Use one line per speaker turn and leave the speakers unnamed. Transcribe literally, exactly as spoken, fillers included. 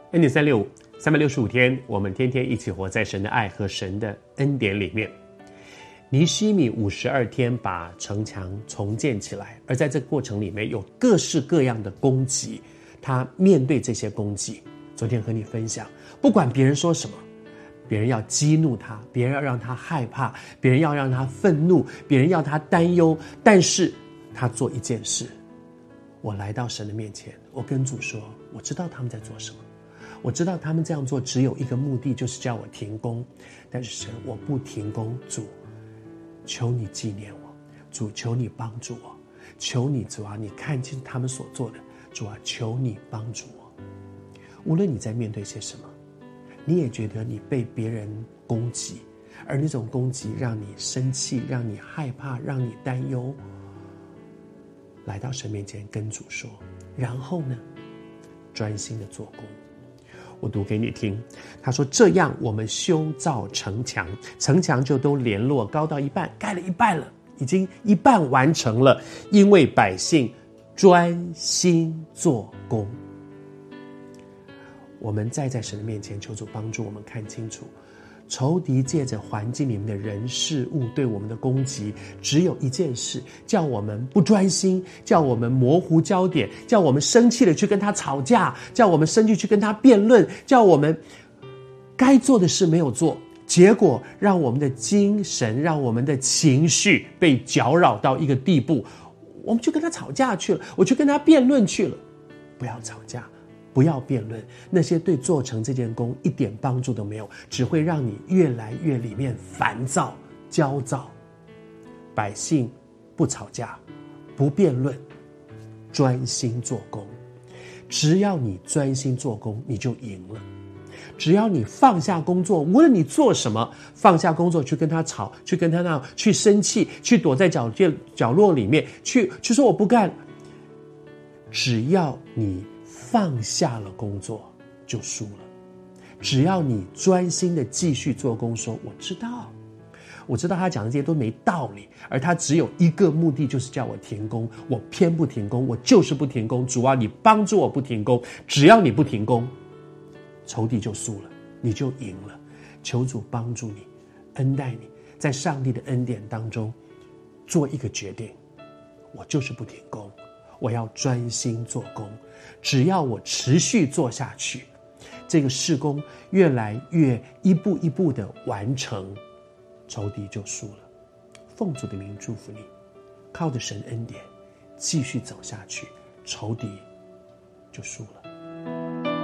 恩典三六五，三百六十五天，我们天天一起活在神的爱和神的恩典里面。尼希米五十二天把城墙重建起来，而在这个过程里面有各式各样的攻击，他面对这些攻击，昨天和你分享，不管别人说什么，别人要激怒他，别人要让他害怕，别人要让他愤怒，别人要他担忧，但是他做一件事，我来到神的面前，我跟主说，我知道他们在做什么，我知道他们这样做只有一个目的，就是叫我停工，但是神，我不停工，主求你纪念我，主求你帮助我，求你主啊，你看清他们所做的，主啊，求你帮助我。无论你在面对些什么，你也觉得你被别人攻击，而那种攻击让你生气，让你害怕，让你担忧，来到神面前跟主说，然后呢，专心的做工。我读给你听，他说，这样我们修造城墙，城墙就都联络，高到一半，盖了一半了，已经一半完成了，因为百姓专心做工。我们再在神的面前求主帮助我们看清楚，仇敌借着环境里面的人事物对我们的攻击，只有一件事，叫我们不专心，叫我们模糊焦点，叫我们生气的去跟他吵架，叫我们生气去跟他辩论，叫我们该做的事没有做，结果让我们的精神，让我们的情绪被搅扰到一个地步，我们就跟他吵架去了，我去跟他辩论去了。不要吵架，不要辩论，那些对做成这件工一点帮助都没有，只会让你越来越里面烦躁焦躁。百姓不吵架，不辩论，专心做工。只要你专心做工，你就赢了。只要你放下工作，无论你做什么，放下工作去跟他吵，去跟他闹，去生气，去躲在角角落里面，去去说我不干。只要你放下了工作，就输了。只要你专心的继续做工，说我知道，我知道他讲的这些都没道理，而他只有一个目的，就是叫我停工，我偏不停工，我就是不停工。主啊，你帮助我不停工。只要你不停工，仇敌就输了，你就赢了。求主帮助你，恩待你，在上帝的恩典当中做一个决定，我就是不停工，我要专心做工。只要我持续做下去，这个事工越来越一步一步的完成，仇敌就输了。奉主的名祝福你，靠着神恩典继续走下去，仇敌就输了。